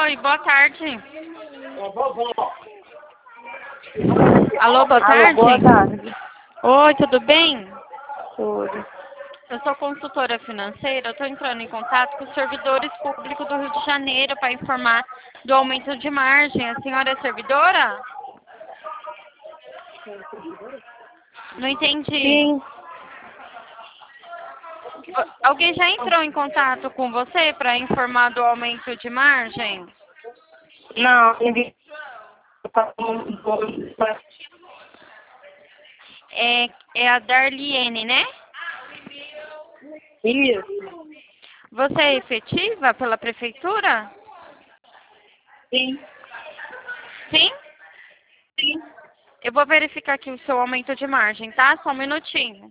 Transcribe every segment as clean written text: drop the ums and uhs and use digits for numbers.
Oi, boa tarde. Vovó. Alô, boa tarde. Alô, boa tarde. Oi, tudo bem? Tudo. Eu sou consultora financeira, eu estou entrando em contato com os servidores públicos do Rio de Janeiro para informar do aumento de margem. A senhora é servidora? Não entendi. Sim. Alguém já entrou em contato com você para informar do aumento de margem? Não, ninguém. É a Darliene, né? Isso. Você é efetiva pela prefeitura? Sim. Sim? Sim. Eu vou verificar aqui o seu aumento de margem, tá? Só um minutinho.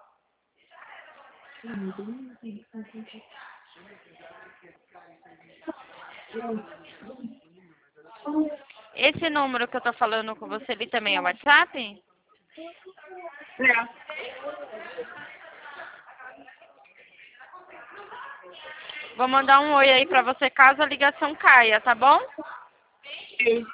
Esse número que eu tô falando com você, ele também é WhatsApp? É. Vou mandar um oi aí pra você caso a ligação caia, tá bom? Sim.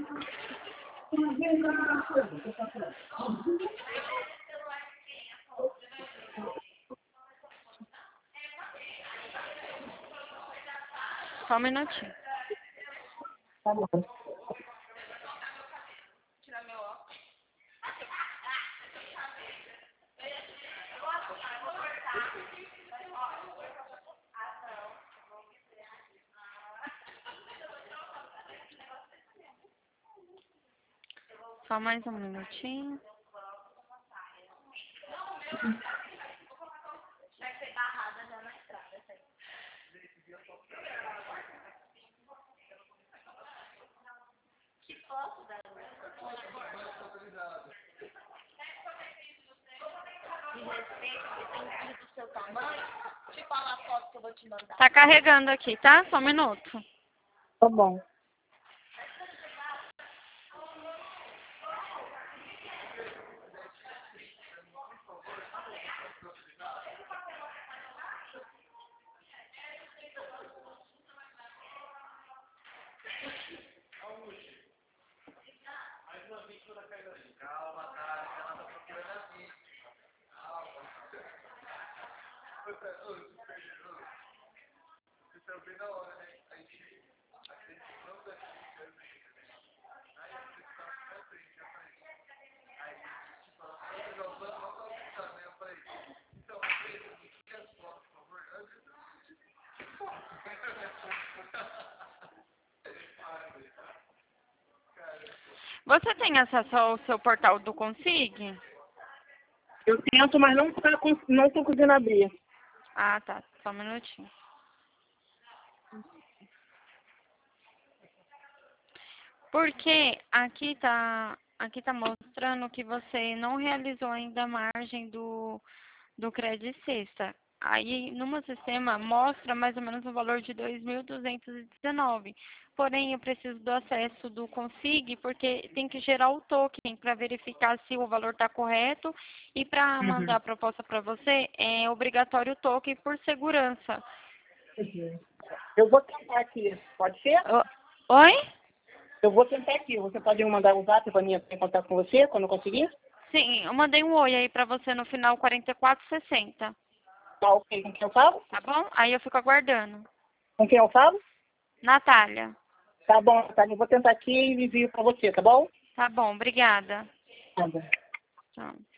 Só um minutinho. Tá bom. Só mais um minutinho. Tá carregando aqui, tá? Só um minuto. Tá bom. Você tem acesso ao seu portal do Consig? Eu tento, mas não tô conseguindo abrir. Ah, tá. Só um minutinho. Porque aqui tá mostrando que você não realizou ainda a margem do Credit Sexta. Aí, no meu sistema, mostra mais ou menos o valor de 2.219. Porém, eu preciso do acesso do Consig, porque tem que gerar o token para verificar se o valor está correto. E para mandar a proposta para você, é obrigatório o token por segurança. Eu vou tentar aqui. Pode ser? Oi? Eu vou tentar aqui. Você pode me mandar um zap para mim entrar em contato com você quando eu conseguir? Sim, eu mandei um oi aí para você no final 4460. Tá ok. Com quem eu falo? Tá bom? Aí eu fico aguardando. Com quem eu falo? Natália. Tá bom, tá. Eu vou tentar aqui e envio para você, tá bom? Tá bom, obrigada. Tá bom. Tchau.